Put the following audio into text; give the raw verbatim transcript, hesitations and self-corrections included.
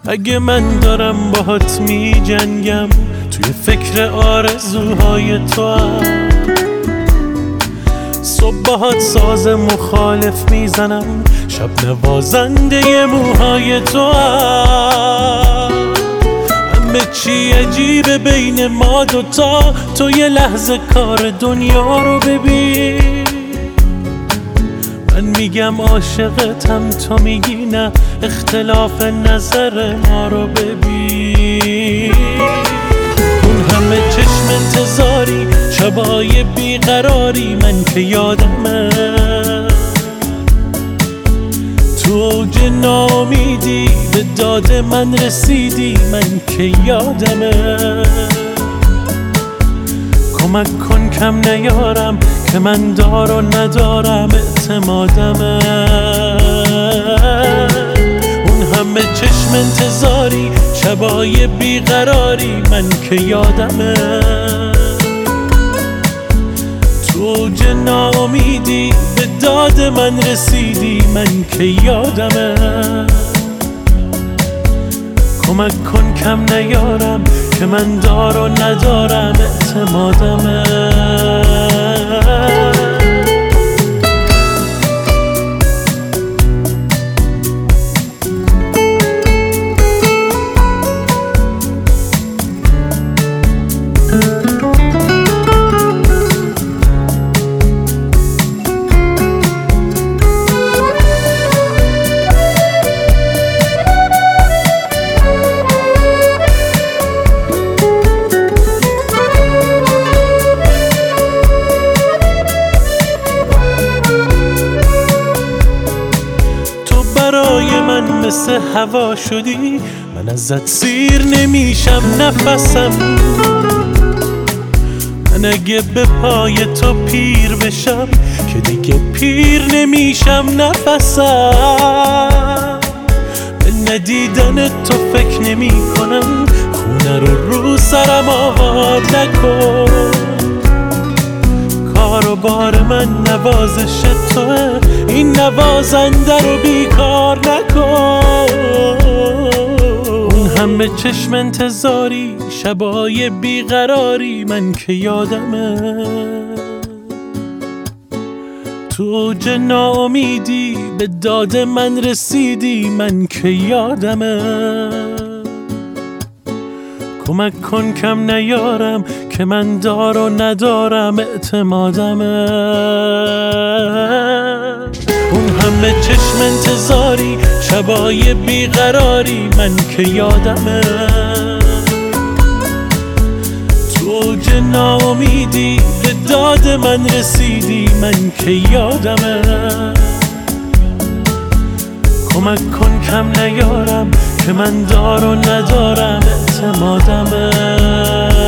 اگه من دارم باهات می جنگم توی فکر آرزوهای تو هم، صبح باهات ساز مخالف میزنم، شب نوازنده موهای تو هم. همه چی عجیبه بین ما دوتا، تو یه لحظه کار دنیا رو ببین. من میگم عاشقتم، تو میگی نه، اختلاف نظر ما رو ببین. اون همه چشم انتظاری، شبای بیقراری، من که یادمه تو اوج ناامیدی به داد من رسیدی، من که یادمه. کمک کن کم نیارم که من دار و ندارم اعتمادمه. اون همه چشم انتظاری، شبای بیقراری، من که یادمه تو اوج ناامیدی به داد من رسیدی، من که یادمه. کمک کن کم نیارم که من دار و ندارم اعتمادمه. برای من مثل هوا شدی، من ازت سیر نمیشم نفسم. من اگه به پای تو پیر بشم که دیگه پیر نمیشم نفسم. به ندیدن تو فکر نمی کنم، خونه رو رو سرم آوار نکن. کار و بار من نوازش توه، این نوازنده رو بیکار نکن. اون همه چشم انتظاری، شبای بیقراری، من که یادمه تو اوج ناامیدی به داد من رسیدی، من که یادمه. کمک کن کم نیارم که من دار و ندارم اعتمادمه. اون همه چشم انتظاری، شبای بیقراری، من که یادمه تو اوج ناامیدی به داد من رسیدی، من که یادمه. کمک کن کم نیارم که من دار و ندارم اعتمادمه.